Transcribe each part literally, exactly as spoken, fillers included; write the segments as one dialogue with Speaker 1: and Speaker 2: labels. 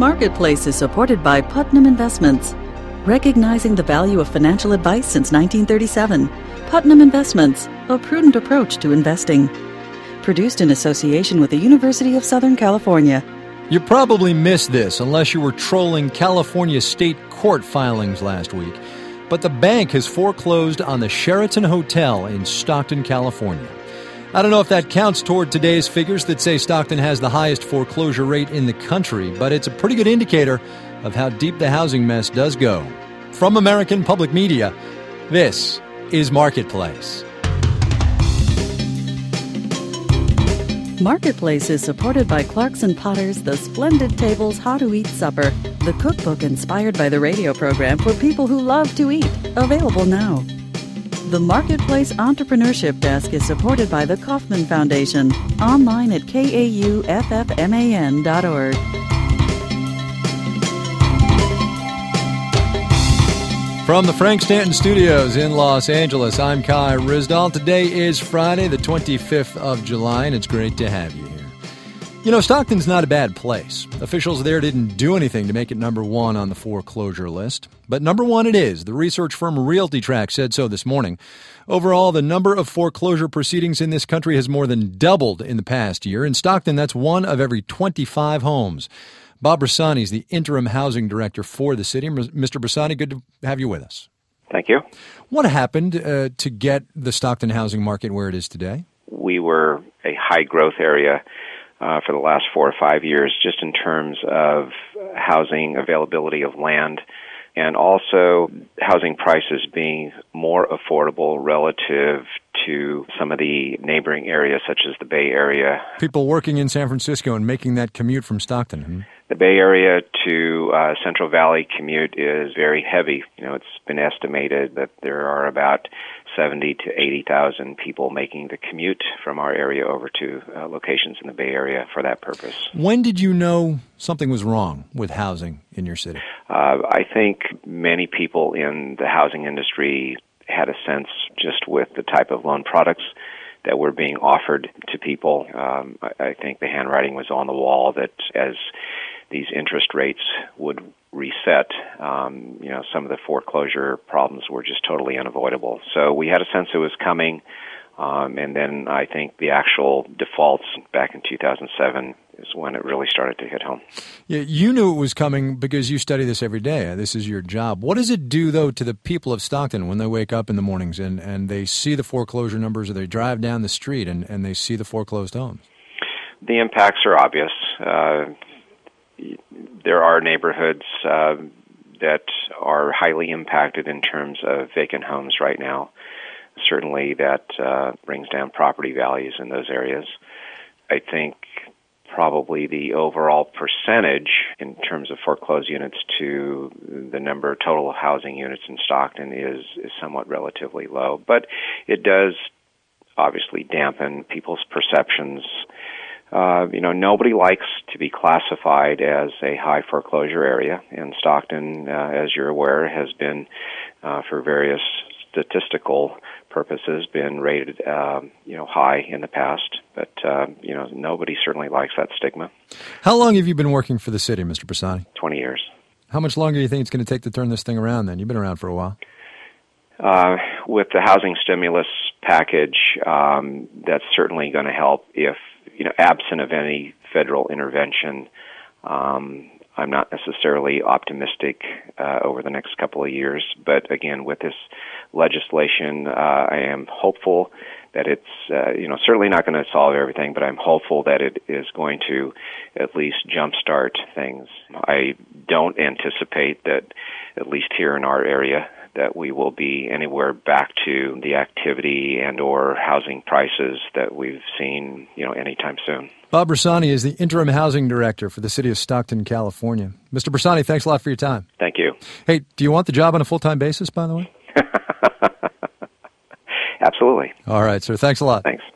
Speaker 1: Marketplace is supported by Putnam Investments. Recognizing the value of financial advice since nineteen thirty-seven, Putnam Investments, a prudent approach to investing. Produced in association with the University of Southern California.
Speaker 2: You probably missed this unless you were trolling California state court filings last week. But the bank has foreclosed on the Sheraton Hotel in Stockton, California. I don't know if that counts toward today's figures that say Stockton has the highest foreclosure rate in the country, but it's a pretty good indicator of how deep the housing mess does go. From American Public Media, this is Marketplace.
Speaker 1: Marketplace is supported by Clarkson Potter's The Splendid Table's How to Eat Supper, the cookbook inspired by the radio program for people who love to eat, available now. The Marketplace Entrepreneurship Desk is supported by the Kauffman Foundation, online at K A U F F M A N dot org.
Speaker 2: From the Frank Stanton Studios in Los Angeles, I'm Kai Ryssdal. Today is Friday, the twenty-fifth of July, and it's great to have you here. You know, Stockton's not a bad place. Officials there didn't do anything to make it number one on the foreclosure list. But number one it is. The research firm RealtyTrack said so this morning. Overall, the number of foreclosure proceedings in this country has more than doubled in the past year. In Stockton, that's one of every twenty-five homes. Bob Bressani is the interim housing director for the city. Mister Bressani, good to have you with us.
Speaker 3: Thank you.
Speaker 2: What happened uh, to get the Stockton housing market where it is today?
Speaker 3: We were a high-growth area uh, for the last four or five years, just in terms of housing, availability of land, and also housing prices being more affordable relative to some of the neighboring areas, such as the Bay Area.
Speaker 2: People working in San Francisco and making that commute from Stockton. Hmm?
Speaker 3: The Bay Area to uh, Central Valley commute is very heavy. You know, it's been estimated that there are about seventy to eighty thousand people making the commute from our area over to uh, locations in the Bay Area for that purpose.
Speaker 2: When did you know something was wrong with housing in your city?
Speaker 3: Uh, I think many people in the housing industry had a sense just with the type of loan products that were being offered to people. Um, I, I think the handwriting was on the wall that as these interest rates would reset, um, you know, some of the foreclosure problems were just totally unavoidable. So we had a sense it was coming, um, and then I think the actual defaults back in two thousand seven is when it really started to hit home.
Speaker 2: Yeah, you knew it was coming because you study this every day. This is your job. What does it do, though, to the people of Stockton when they wake up in the mornings and, and they see the foreclosure numbers, or they drive down the street and, and they see the foreclosed homes?
Speaker 3: The impacts are obvious. Uh, there are neighborhoods uh, that are highly impacted in terms of vacant homes right now. Certainly that uh, brings down property values in those areas. I think probably the overall percentage in terms of foreclosed units to the number of total housing units in Stockton is, is somewhat relatively low. But it does obviously dampen people's perceptions. Uh, you know, nobody likes to be classified as a high foreclosure area, and Stockton, uh, as you're aware, has been, uh, for various statistical purposes, been rated, um, you know, high in the past. But, uh, you know, nobody certainly likes that stigma.
Speaker 2: How long have you been working for the city, Mister Bressani?
Speaker 3: twenty years.
Speaker 2: How much longer do you think it's going to take to turn this thing around then? You've been around for a while.
Speaker 3: Uh, with the housing stimulus package, um, that's certainly going to help if, you know, absent of any federal intervention. Um, I'm not necessarily optimistic uh, over the next couple of years, but again, with this legislation, uh, I am hopeful that it's, uh, you know, certainly not going to solve everything, but I'm hopeful that it is going to at least jumpstart things. I don't anticipate that, at least here in our area, that we will be anywhere back to the activity and or housing prices that we've seen, you know, anytime soon.
Speaker 2: Bob Bressani is the interim housing director for the city of Stockton, California. Mister Bressani, thanks a lot for your time.
Speaker 3: Thank you.
Speaker 2: Hey, do you want the job on a full-time basis, by the way?
Speaker 3: Absolutely.
Speaker 2: All right, sir. Thanks a lot.
Speaker 3: Thanks. Bye.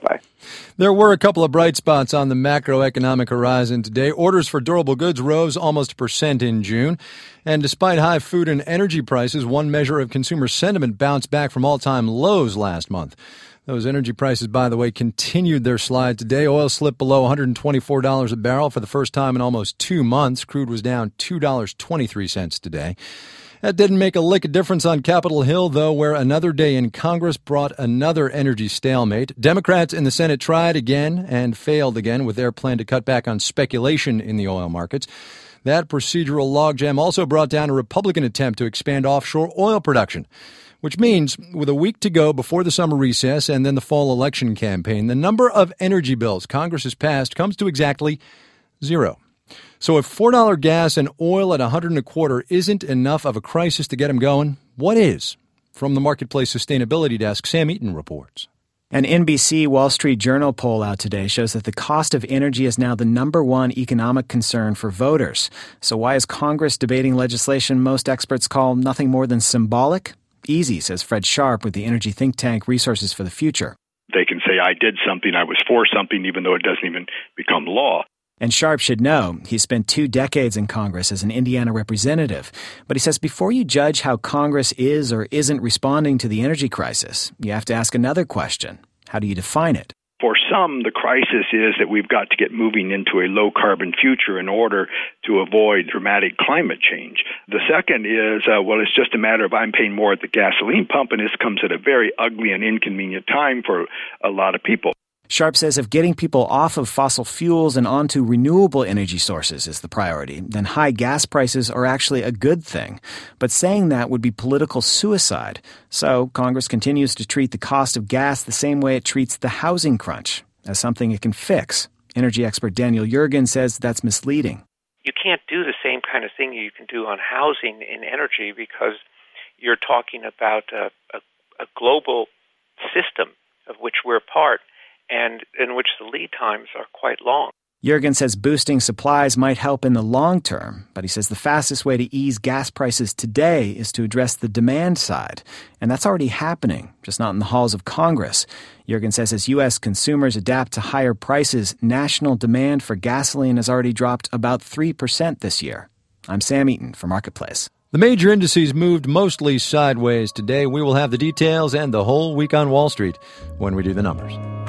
Speaker 2: There were a couple of bright spots on the macroeconomic horizon today. Orders for durable goods rose almost a percent in June. And despite high food and energy prices, one measure of consumer sentiment bounced back from all-time lows last month. Those energy prices, by the way, continued their slide today. Oil slipped below one hundred twenty-four dollars a barrel for the first time in almost two months. Crude was down two dollars and twenty-three cents today. That didn't make a lick of difference on Capitol Hill, though, where another day in Congress brought another energy stalemate. Democrats in the Senate tried again and failed again with their plan to cut back on speculation in the oil markets. That procedural logjam also brought down a Republican attempt to expand offshore oil production, which means with a week to go before the summer recess and then the fall election campaign, the number of energy bills Congress has passed comes to exactly zero. So if four dollars gas and oil at one hundred and a quarter isn't enough of a crisis to get them going, what is? From the Marketplace Sustainability Desk, Sam Eaton reports.
Speaker 4: An N B C Wall Street Journal poll out today shows that the cost of energy is now the number one economic concern for voters. So why is Congress debating legislation most experts call nothing more than symbolic? Easy, says Fred Sharp with the energy think tank Resources for the Future.
Speaker 5: They can say, I did something, I was for something, even though it doesn't even become law.
Speaker 4: And Sharp should know he spent two decades in Congress as an Indiana representative. But he says before you judge how Congress is or isn't responding to the energy crisis, you have to ask another question. How do you define it?
Speaker 5: For some, the crisis is that we've got to get moving into a low-carbon future in order to avoid dramatic climate change. The second is, uh, well, it's just a matter of I'm paying more at the gasoline pump, and this comes at a very ugly and inconvenient time for a lot of people.
Speaker 4: Sharp says if getting people off of fossil fuels and onto renewable energy sources is the priority, then high gas prices are actually a good thing. But saying that would be political suicide. So Congress continues to treat the cost of gas the same way it treats the housing crunch, as something it can fix. Energy expert Daniel Yergin says that's misleading.
Speaker 6: You can't do the same kind of thing you can do on housing in energy because you're talking about a, a, a global system of which we're part, and in which the lead times are quite long.
Speaker 4: Yergin says boosting supplies might help in the long term, but he says the fastest way to ease gas prices today is to address the demand side. And that's already happening, just not in the halls of Congress. Yergin says as U S consumers adapt to higher prices, national demand for gasoline has already dropped about three percent this year. I'm Sam Eaton for Marketplace.
Speaker 2: The major indices moved mostly sideways today. We will have the details and the whole week on Wall Street when we do the numbers.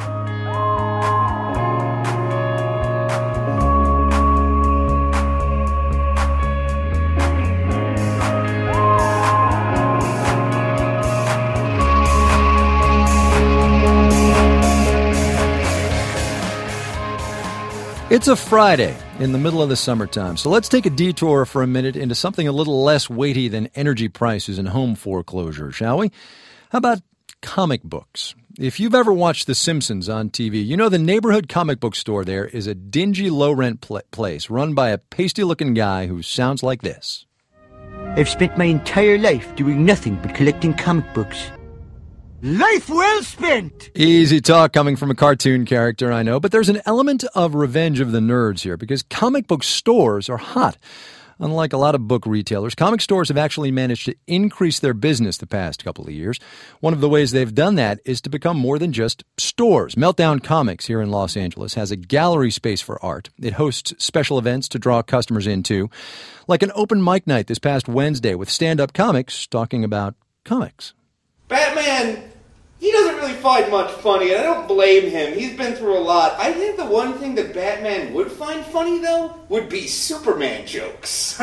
Speaker 2: It's a Friday in the middle of the summertime, so let's take a detour for a minute into something a little less weighty than energy prices and home foreclosure, shall we? How about comic books? If you've ever watched The Simpsons on T V, you know the neighborhood comic book store there is a dingy, low-rent pl- place run by a pasty-looking guy who sounds like this.
Speaker 7: I've spent my entire life doing nothing but collecting comic books. Life well spent!
Speaker 2: Easy talk coming from a cartoon character, I know, but there's an element of Revenge of the Nerds here because comic book stores are hot. Unlike a lot of book retailers, comic stores have actually managed to increase their business the past couple of years. One of the ways they've done that is to become more than just stores. Meltdown Comics here in Los Angeles has a gallery space for art. It hosts special events to draw customers into, like an open mic night this past Wednesday with stand-up comics talking about comics.
Speaker 8: Batman, he doesn't really find much funny, and I don't blame him. He's been through a lot. I think the one thing that Batman would find funny, though, would be Superman jokes.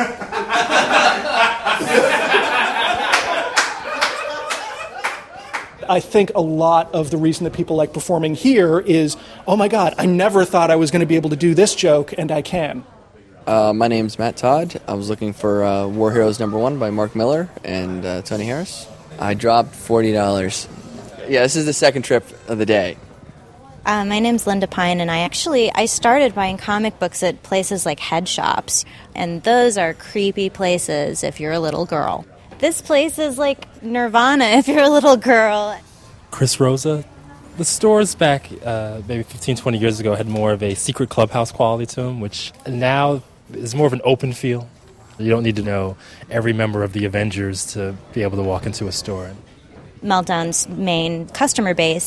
Speaker 9: I think a lot of the reason that people like performing here is, oh my God, I never thought I was going to be able to do this joke, and I can.
Speaker 10: Uh, my name's Matt Todd. I was looking for uh, War Heroes Number One by Mark Miller and uh, Tony Harris. I dropped forty dollars. Yeah, this is the second trip of the day.
Speaker 11: Uh, my name's Linda Pine, and I actually, I started buying comic books at places like head shops, and those are creepy places if you're a little girl. This place is like Nirvana if you're a little girl.
Speaker 12: Chris Rosa. The stores back uh, maybe fifteen, twenty years ago had more of a secret clubhouse quality to them, which now is more of an open feel. You don't need to know every member of the Avengers to be able to walk into a store.
Speaker 11: Meltdown's main customer base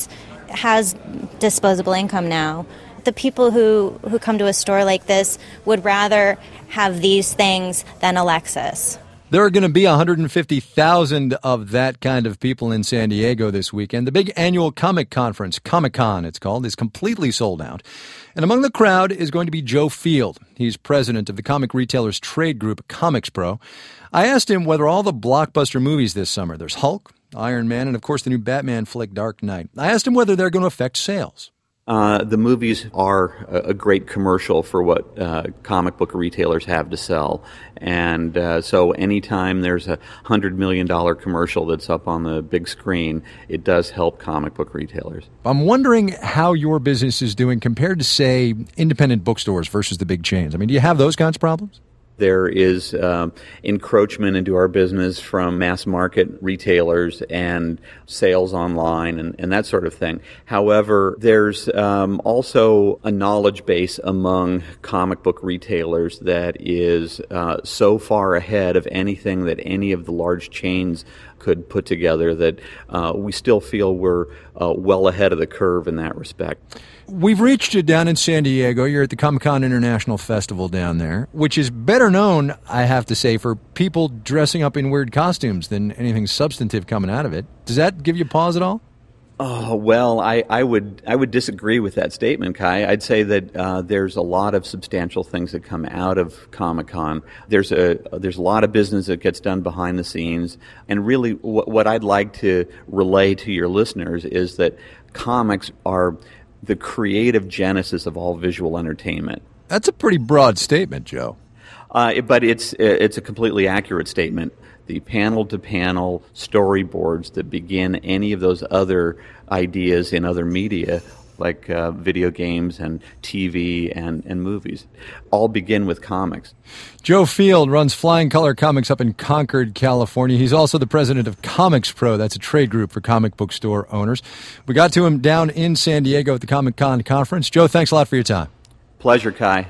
Speaker 11: has disposable income now. The people who, who come to a store like this would rather have these things than a Lexus.
Speaker 2: There are going to be one hundred fifty thousand of that kind of people in San Diego this weekend. The big annual comic conference, Comic-Con it's called, is completely sold out. And among the crowd is going to be Joe Field. He's president of the comic retailers trade group Comics Pro. I asked him whether all the blockbuster movies this summer, there's Hulk, Iron Man, and of course the new Batman flick Dark Knight. I asked him whether they're going to affect sales.
Speaker 13: Uh, the movies are a, a great commercial for what uh, comic book retailers have to sell. And uh, so anytime there's a one hundred million dollars commercial that's up on the big screen, it does help comic book retailers.
Speaker 2: I'm wondering how your business is doing compared to, say, independent bookstores versus the big chains. I mean, do you have those kinds of problems?
Speaker 13: There is um, encroachment into our business from mass market retailers and sales online and, and that sort of thing. However, there's um, also a knowledge base among comic book retailers that is uh, so far ahead of anything that any of the large chains could put together that uh, we still feel we're uh, well ahead of the curve in that respect.
Speaker 2: We've reached you down in San Diego. You're at the Comic-Con International Festival down there, which is better known, I have to say, for people dressing up in weird costumes than anything substantive coming out of it. Does that give you pause at all?
Speaker 13: Oh, well, I, I would I would disagree with that statement, Kai. I'd say that uh, there's a lot of substantial things that come out of Comic-Con. There's a there's a lot of business that gets done behind the scenes, and really what, what I'd like to relay to your listeners is that comics are the creative genesis of all visual entertainment.
Speaker 2: That's a pretty broad statement, Joe.
Speaker 13: Uh, but it's it's a completely accurate statement. The panel-to-panel storyboards that begin any of those other ideas in other media, like uh, video games and T V and, and movies, all begin with comics.
Speaker 2: Joe Field runs Flying Color Comics up in Concord, California. He's also the president of Comics Pro. That's a trade group for comic book store owners. We got to him down in San Diego at the Comic-Con conference. Joe, thanks a lot for your time.
Speaker 13: Pleasure, Kai.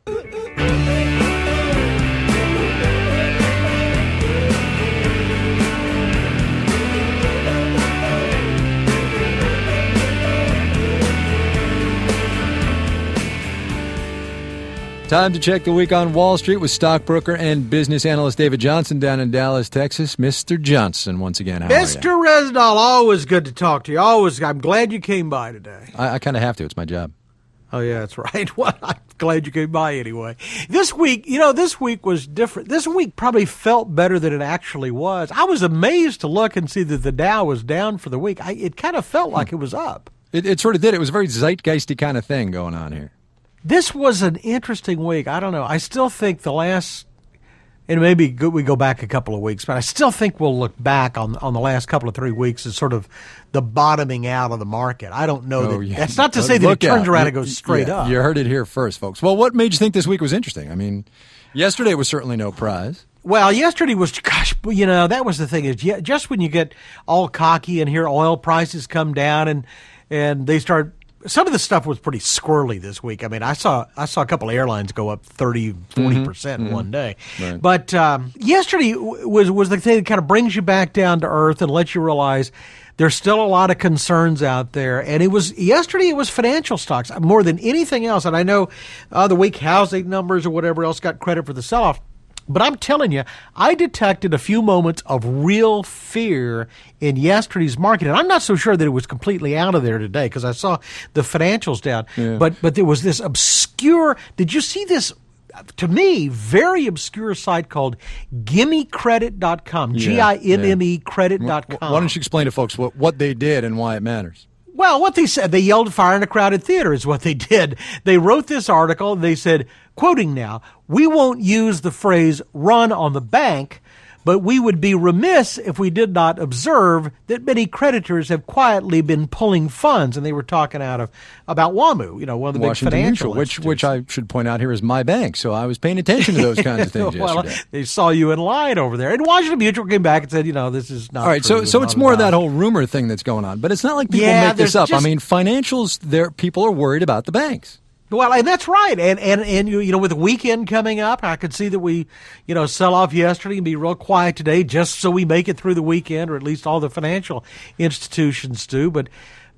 Speaker 2: Time to check the week on Wall Street with stockbroker and business analyst David Johnson down in Dallas, Texas. Mister Johnson, once again, how
Speaker 14: Mister
Speaker 2: are you?
Speaker 14: Mister Resnall, always good to talk to you. Always, I'm glad you came by today.
Speaker 2: I, I kind of have to. It's my job.
Speaker 14: Oh, yeah, that's right. Well, I'm glad you came by anyway. This week, you know, this week was different. This week probably felt better than it actually was. I was amazed to look and see that the Dow was down for the week. I, it kind of felt like it was up.
Speaker 2: It, it sort of did. It was a very zeitgeisty kind of thing going on here.
Speaker 14: This was an interesting week. I don't know. I still think the last, and maybe we go back a couple of weeks, but I still think we'll look back on on the last couple of three weeks as sort of the bottoming out of the market. I don't know.
Speaker 2: Oh,
Speaker 14: that,
Speaker 2: yeah.
Speaker 14: That's not to say that
Speaker 2: Look
Speaker 14: it turns
Speaker 2: out.
Speaker 14: around
Speaker 2: you,
Speaker 14: and goes straight
Speaker 2: yeah,
Speaker 14: up.
Speaker 2: You heard it here first, folks. Well, what made you think this week was interesting? I mean, yesterday was certainly no prize.
Speaker 14: Well, yesterday was, gosh, you know, that was the thing is just when you get all cocky and hear oil prices come down and and they start. Some of the stuff was pretty squirrely this week. I mean, I saw I saw a couple of airlines go up thirty, forty percent
Speaker 2: mm-hmm.
Speaker 14: in one day.
Speaker 2: Right.
Speaker 14: But um, yesterday was was the thing that kind of brings you back down to earth and lets you realize there's still a lot of concerns out there. And it was yesterday it was financial stocks more than anything else. And I know uh, the weak housing numbers or whatever else got credit for the sell-off. But I'm telling you, I detected a few moments of real fear in yesterday's market. And I'm not so sure that it was completely out of there today because I saw the financials down.
Speaker 2: Yeah.
Speaker 14: But but there was this obscure – did you see this, to me, very obscure site called gimme credit dot com, G I M M E credit dot com.
Speaker 2: Why don't you explain to folks what, what they did and why it matters?
Speaker 14: Well, what they said, they yelled fire in a crowded theater is what they did. They wrote this article and they said, quoting now, "We won't use the phrase run on the bank, but we would be remiss if we did not observe that many creditors have quietly been pulling funds." And they were talking out of about WAMU, you know, one of the
Speaker 2: Washington
Speaker 14: big financial
Speaker 2: Mutual, which which I should point out here is my bank. So I was paying attention to those kinds of things
Speaker 14: well,
Speaker 2: yesterday.
Speaker 14: They saw you in line over there. And Washington Mutual came back and said, you know, this is not
Speaker 2: All right,
Speaker 14: true.
Speaker 2: so so it's
Speaker 14: Not
Speaker 2: more of
Speaker 14: about
Speaker 2: that
Speaker 14: it.
Speaker 2: whole rumor thing that's going on. But it's not like people
Speaker 14: Yeah,
Speaker 2: make this
Speaker 14: there's
Speaker 2: up.
Speaker 14: just-
Speaker 2: I mean, financials, there people are worried about the banks.
Speaker 14: Well, and that's right. And, and, and you, you know, with the weekend coming up, I could see that we, you know, sell off yesterday and be real quiet today just so we make it through the weekend, or at least all the financial institutions do. But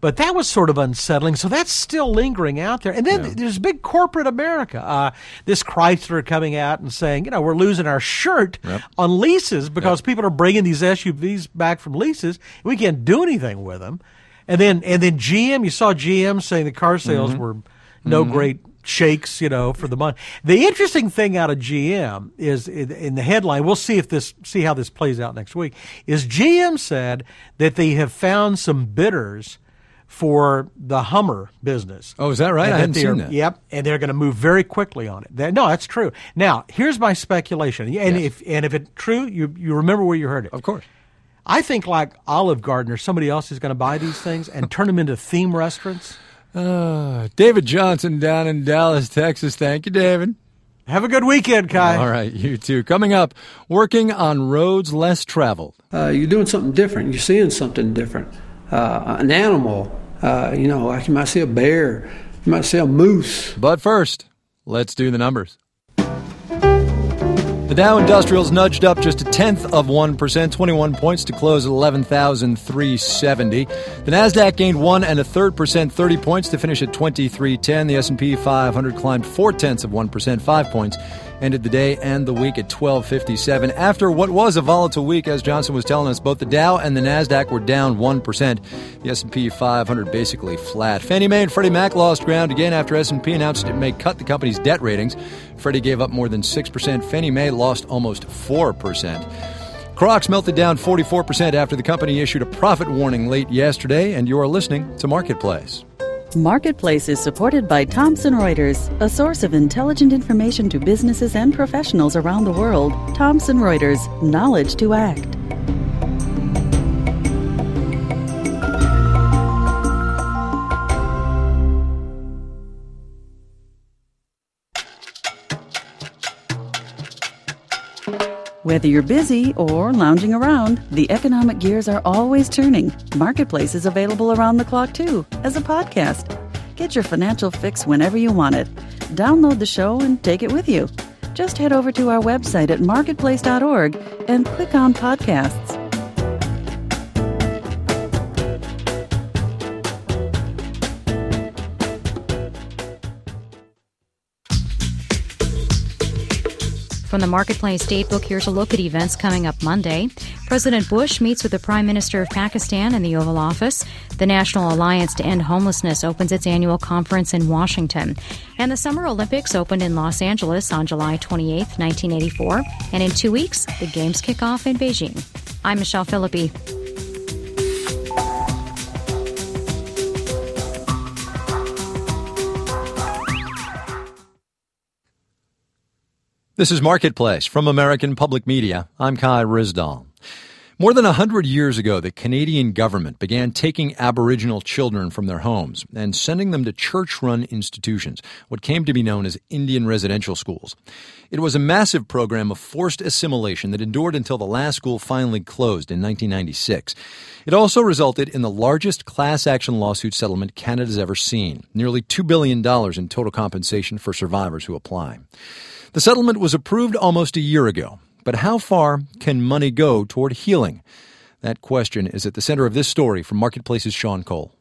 Speaker 14: But that was sort of unsettling, so that's still lingering out there. And then
Speaker 2: Yeah.
Speaker 14: there's big corporate America. Uh, this Chrysler coming out and saying, you know, we're losing our shirt
Speaker 2: Yep.
Speaker 14: on leases because people are bringing these S U Vs back from leases. We can't do anything with them. And then and then G M, you saw G M saying the car sales
Speaker 2: Mm-hmm.
Speaker 14: were no
Speaker 2: Mhm.
Speaker 14: great shakes, you know, for the month. The interesting thing out of G M is in, in the headline, we'll see if this see how this plays out next week, is G M said that they have found some bidders for the Hummer business.
Speaker 2: Oh, is that right?
Speaker 14: And
Speaker 2: I hadn't
Speaker 14: they're-
Speaker 2: seen that.
Speaker 14: Yep, and they're going to move very quickly on it. That- no, that's true. Now, here's my speculation, and
Speaker 2: Yes.
Speaker 14: if and if it's true, you you remember where you heard it.
Speaker 2: Of course.
Speaker 14: I think like Olive Garden or somebody else is going to buy these things and turn them into theme restaurants.
Speaker 2: Uh, David Johnson down in Dallas, Texas. Thank you, David.
Speaker 14: Have a good weekend, Kai.
Speaker 2: All right, you too. Coming up, working on roads less traveled.
Speaker 15: Uh, you're doing something different. You're seeing something different. Uh, an animal, uh, you know, like you might see a bear, you might see a moose.
Speaker 2: But first, let's do the numbers. The Dow Industrials nudged up just a tenth of one percent, twenty-one points to close at eleven thousand three hundred seventy. The Nasdaq gained one and a third percent, thirty points to finish at twenty-three ten. The S and P five hundred climbed four tenths of one percent, five points. Ended the day and the week at twelve fifty-seven. After what was a volatile week, as Johnson was telling us, both the Dow and the Nasdaq were down one percent. The S and P five hundred basically flat. Fannie Mae and Freddie Mac lost ground again after S and P announced it may cut the company's debt ratings. Freddie gave up more than six percent. Fannie Mae lost almost four percent. Crocs melted down forty-four percent after the company issued a profit warning late yesterday, and you're listening to Marketplace.
Speaker 1: Marketplace is supported by Thomson Reuters, a source of intelligent information to businesses and professionals around the world. Thomson Reuters, knowledge to act. Whether you're busy or lounging around, the economic gears are always turning. Marketplace is available around the clock, too, as a podcast. Get your financial fix whenever you want it. Download the show and take it with you. Just head over to our website at marketplace dot org and click on podcasts.
Speaker 16: From the Marketplace Datebook, here's a look at events coming up Monday. President Bush meets with the Prime Minister of Pakistan in the Oval Office. The National Alliance to End Homelessness opens its annual conference in Washington. And the Summer Olympics opened in Los Angeles on July twenty-eighth, nineteen eighty-four. And in two weeks, the Games kick off in Beijing. I'm Michelle Philippi.
Speaker 2: This is Marketplace from American Public Media. I'm Kai Ryssdal. More than a hundred years ago, the Canadian government began taking Aboriginal children from their homes and sending them to church-run institutions, what came to be known as Indian residential schools. It was a massive program of forced assimilation that endured until the last school finally closed in nineteen ninety-six. It also resulted in the largest class action lawsuit settlement Canada's ever seen, nearly two billion dollars in total compensation for survivors who apply. The settlement was approved almost a year ago, but how far can money go toward healing? That question is at the center of this story from Marketplace's Sean Cole.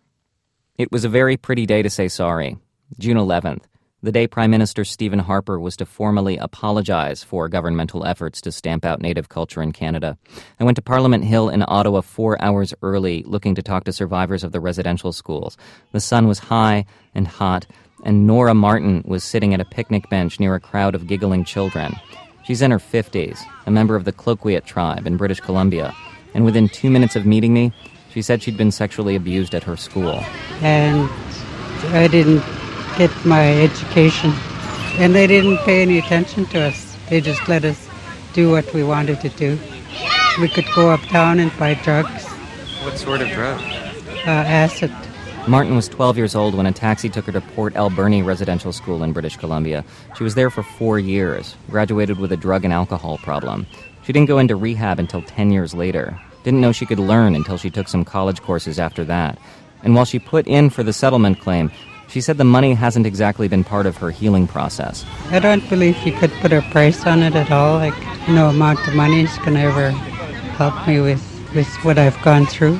Speaker 17: It was a very pretty day to say sorry. June eleventh, the day Prime Minister Stephen Harper was to formally apologize for governmental efforts to stamp out Native culture in Canada. I went to Parliament Hill in Ottawa four hours early, looking to talk to survivors of the residential schools. The sun was high and hot, and Nora Martin was sitting at a picnic bench near a crowd of giggling children. She's in her fifties, a member of the Cloquiet tribe in British Columbia, and within two minutes of meeting me, she said she'd been sexually abused at her school.
Speaker 18: And I didn't get my education, and they didn't pay any attention to us. They just let us do what we wanted to do. We could go uptown and buy drugs.
Speaker 17: What sort of drug?
Speaker 18: Uh, acid.
Speaker 17: Martin was twelve years old when a taxi took her to Port Alberni Residential School in British Columbia. She was there for four years, graduated with a drug and alcohol problem. She didn't go into rehab until ten years later. Didn't know she could learn until she took some college courses after that. And while she put in for the settlement claim, she said the money hasn't exactly been part of her healing process.
Speaker 18: I don't believe you could put a price on it at all. Like, no amount of money is going to ever help me with, with what I've gone through.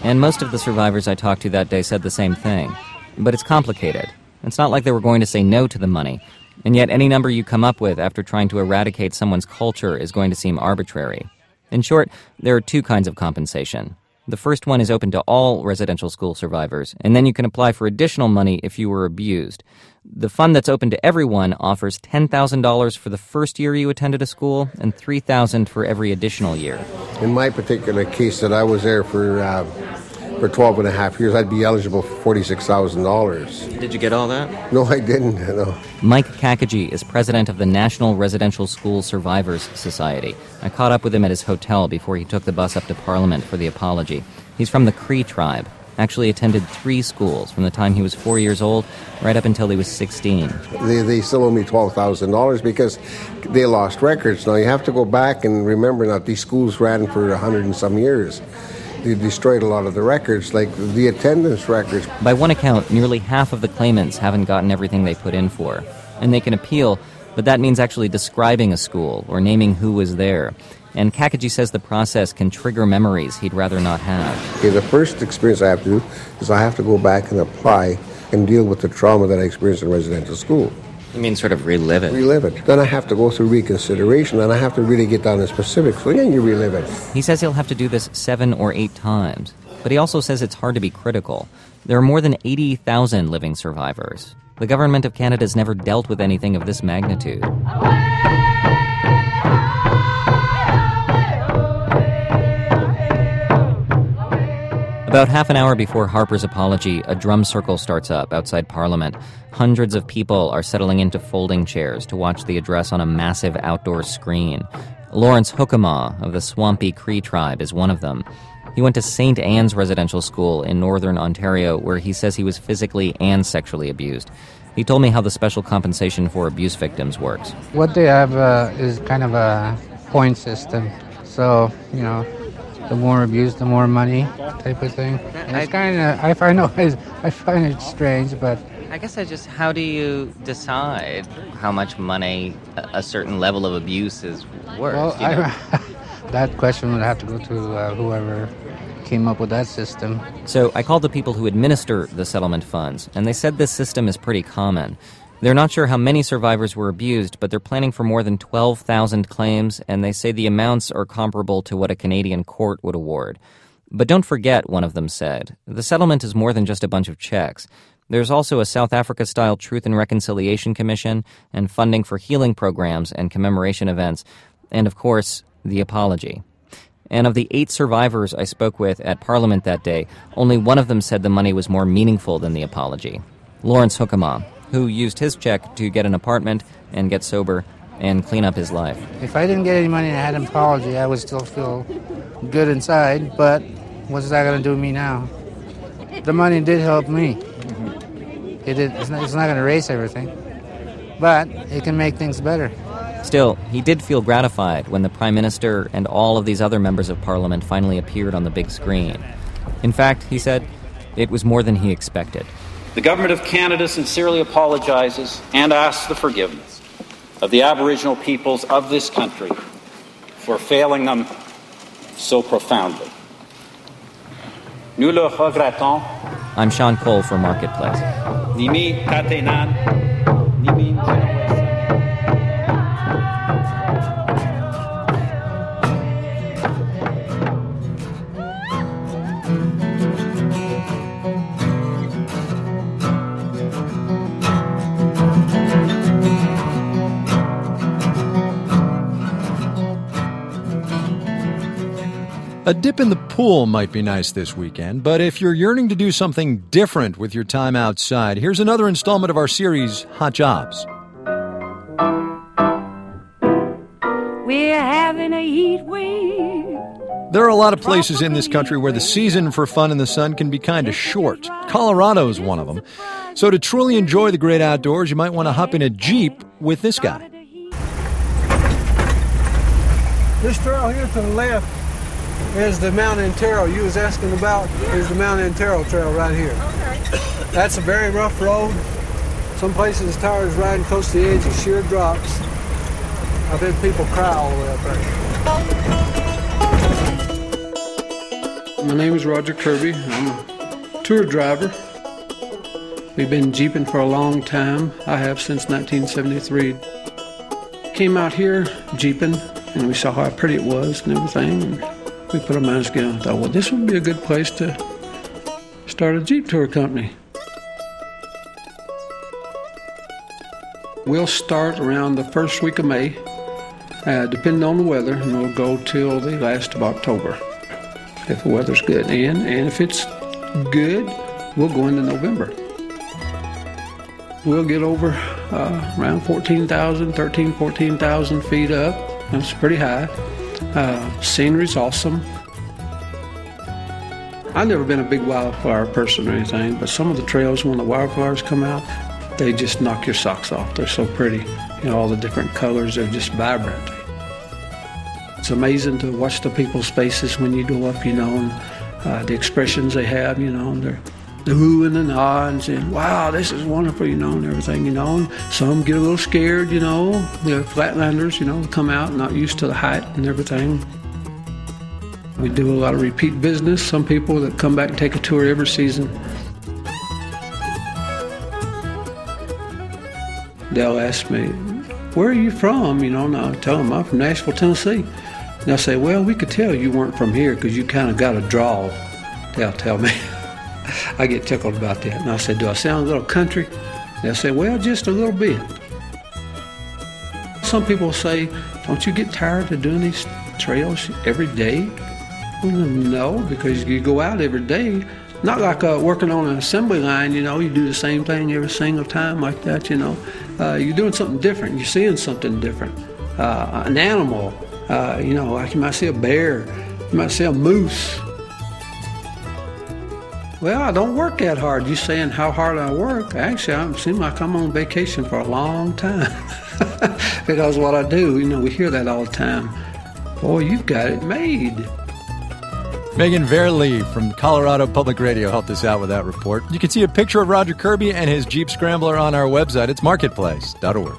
Speaker 17: And most of the survivors I talked to that day said the same thing. But it's complicated. It's not like they were going to say no to the money. And yet any number you come up with after trying to eradicate someone's culture is going to seem arbitrary. In short, there are two kinds of compensation. The first one is open to all residential school survivors, and then you can apply for additional money if you were abused. The fund that's open to everyone offers ten thousand dollars for the first year you attended a school and three thousand dollars for every additional year.
Speaker 19: In my particular case that I was there for uh, for twelve and a half years, I'd be eligible for forty-six thousand dollars.
Speaker 17: Did you get all that?
Speaker 19: No, I didn't. No.
Speaker 17: Mike Kakagi is president of the National Residential School Survivors Society. I caught up with him at his hotel before he took the bus up to Parliament for the apology. He's from the Cree tribe, actually attended three schools from the time he was four years old right up until he was sixteen.
Speaker 19: They, they still owe me twelve thousand dollars because they lost records. Now, you have to go back and remember that these schools ran for a hundred and some years. They destroyed a lot of the records, like the attendance records.
Speaker 17: By one account, nearly half of the claimants haven't gotten everything they put in for. And they can appeal, but that means actually describing a school or naming who was there. And Kakagi says the process can trigger memories he'd rather not have.
Speaker 19: Okay, the first experience I have to do is I have to go back and apply and deal with the trauma that I experienced in residential school.
Speaker 17: You mean sort of relive it?
Speaker 19: Relive it. Then I have to go through reconsideration, and I have to really get down to specifics. So then you relive it.
Speaker 17: He says he'll have to do this seven or eight times. But he also says it's hard to be critical. There are more than eighty thousand living survivors. The government of Canada's never dealt with anything of this magnitude. About half an hour before Harper's apology, a drum circle starts up outside Parliament. Hundreds of people are settling into folding chairs to watch the address on a massive outdoor screen. Lawrence Hookema of the Swampy Cree tribe is one of them. He went to Saint Anne's Residential School in northern Ontario, where he says he was physically and sexually abused. He told me how the special compensation for abuse victims works.
Speaker 20: What they have uh, is kind of a point system. So, you know, the more abuse, the more money type of thing. And it's kind of, I find, I find it strange, but...
Speaker 17: I guess I just, how do you decide how much money a certain level of abuse is worth?
Speaker 20: Well,
Speaker 17: you know?
Speaker 20: I, that question would have to go to uh, whoever came up with that system.
Speaker 17: So I called the people who administer the settlement funds, and they said this system is pretty common. They're not sure how many survivors were abused, but they're planning for more than twelve thousand claims, and they say the amounts are comparable to what a Canadian court would award. But don't forget, one of them said, the settlement is more than just a bunch of checks. There's also a South Africa-style Truth and Reconciliation Commission and funding for healing programs and commemoration events, and, of course, the apology. And of the eight survivors I spoke with at Parliament that day, only one of them said the money was more meaningful than the apology. Lawrence Hookema, who used his check to get an apartment and get sober and clean up his life.
Speaker 20: If I didn't get any money and I had an apology, I would still feel good inside, but what's that going to do to me now? The money did help me. It did, it's not, it's not going to erase everything, but it can make things better.
Speaker 17: Still, he did feel gratified when the Prime Minister and all of these other members of Parliament finally appeared on the big screen. In fact, he said, it was more than he expected.
Speaker 21: The Government of Canada sincerely apologizes and asks the forgiveness of the Aboriginal peoples of this country for failing them so profoundly. Nous le regrettons.
Speaker 17: I'm Sean Cole for Marketplace.
Speaker 21: Nimi Katenan, Nimi Jinawesa.
Speaker 2: A dip in the pool might be nice this weekend, but if you're yearning to do something different with your time outside, here's another installment of our series, Hot Jobs.
Speaker 22: We're having a heat wave.
Speaker 2: There are a lot of places in this country where the season for fun in the sun can be kind of short. Colorado is one of them. So to truly enjoy the great outdoors, you might want to hop in a Jeep with this guy.
Speaker 15: This trail here to the left is the Mount Antero you was asking about. Yeah. Is the Mount Antero trail right here. Okay. That's a very rough road. Some places tires riding close to the edge of sheer drops. I've had people cry all the way up there. My name is Roger Kirby. I'm a tour driver. We've been Jeeping for a long time. I have since nineteen seventy-three. Came out here Jeeping, and we saw how pretty it was and everything. And we put our minds together and thought, well, this would be a good place to start a Jeep tour company. We'll start around the first week of May, uh, depending on the weather, and we'll go till the last of October, if the weather's good. And, and if it's good, we'll go into November. We'll get over uh, around fourteen thousand, thirteen, fourteen thousand feet up. That's pretty high. Uh, scenery's awesome. I've never been a big wildflower person or anything, but some of the trails, when the wildflowers come out, they just knock your socks off. They're so pretty. You know, all the different colors, they're just vibrant. It's amazing to watch the people's faces when you go up, you know, and uh, the expressions they have, you know, and they're the oohing and ahhing and saying, wow, this is wonderful, you know, and everything, you know. And some get a little scared, you know. They're flatlanders, you know, come out not used to the height and everything. We do a lot of repeat business. Some people that come back and take a tour every season. They'll ask me, where are you from? You know, and I'll tell them I'm from Nashville, Tennessee. And they'll say, well, we could tell you weren't from here because you kind of got a drawl. They'll tell me. I get tickled about that. And I say, do I sound a little country? They'll say, well, just a little bit. Some people say, don't you get tired of doing these trails every day? Well, no, because you go out every day. Not like uh, working on an assembly line, you know, you do the same thing every single time like that, you know. Uh, you're doing something different. You're seeing something different. Uh, an animal, uh, you know, like you might see a bear, you might see a moose. Well, I don't work that hard. You saying how hard I work? Actually, I seem like I'm on vacation for a long time. Because what I do, you know, we hear that all the time. Boy, you've got it made.
Speaker 2: Megan Verlee from Colorado Public Radio helped us out with that report. You can see a picture of Roger Kirby and his Jeep Scrambler on our website. It's marketplace dot org.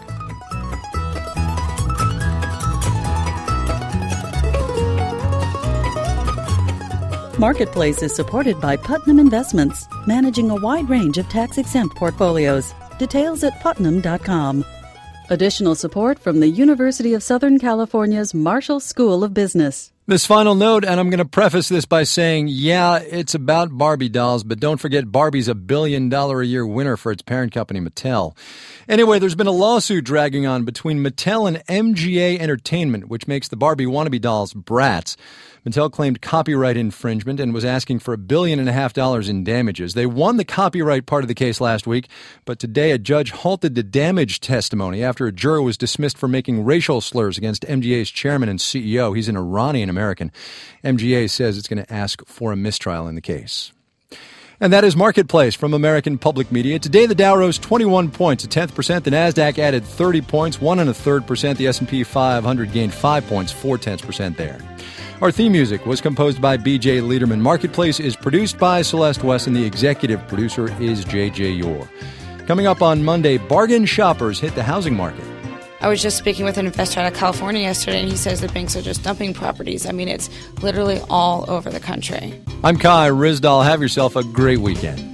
Speaker 1: Marketplace is supported by Putnam Investments, managing a wide range of tax-exempt portfolios. Details at putnam dot com. Additional support from the University of Southern California's Marshall School of Business.
Speaker 2: This final note, and I'm going to preface this by saying, yeah, it's about Barbie dolls, but don't forget Barbie's a billion dollar a year winner for its parent company, Mattel. Anyway, there's been a lawsuit dragging on between Mattel and M G A Entertainment, which makes the Barbie wannabe dolls Bratz. Mattel claimed copyright infringement and was asking for a billion and a half dollars in damages. They won the copyright part of the case last week, but today a judge halted the damage testimony after a juror was dismissed for making racial slurs against M G A's chairman and C E O. He's an Iranian American. M G A says it's going to ask for a mistrial in the case. And that is Marketplace from American Public Media. Today, the Dow rose twenty-one points, a tenth percent. The Nasdaq added thirty points, one and a third percent. The S and P five hundred gained five points, four tenths percent there. Our theme music was composed by B J Liederman. Marketplace is produced by Celeste West, and the executive producer is J J Yore. Coming up on Monday, bargain shoppers hit the housing market.
Speaker 3: I was just speaking with an investor out of California yesterday, and he says that banks are just dumping properties. I mean, it's literally all over the country.
Speaker 2: I'm Kai Ryssdal. Have yourself a great weekend.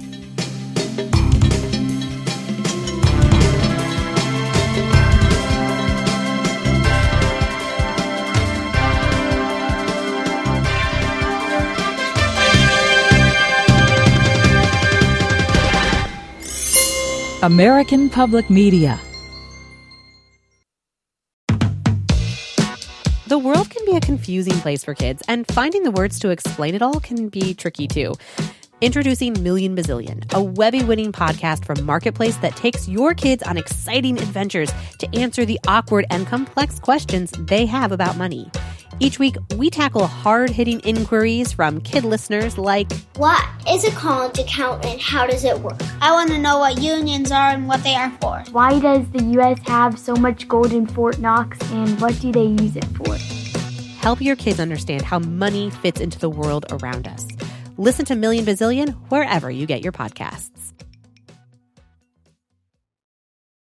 Speaker 5: American Public Media.
Speaker 23: The world can be a confusing place for kids, and finding the words to explain it all can be tricky too. Introducing Million Bazillion, a Webby-winning podcast from Marketplace that takes your kids on exciting adventures to answer the awkward and complex questions they have about money. Each week, we tackle hard-hitting inquiries from kid listeners like,
Speaker 24: what is a college account and how does it work?
Speaker 25: I want to know what unions are and what they are for.
Speaker 26: Why does the U S have so much gold in Fort Knox, and what do they use it for?
Speaker 23: Help your kids understand how money fits into the world around us. Listen to Million Bazillion wherever you get your podcasts.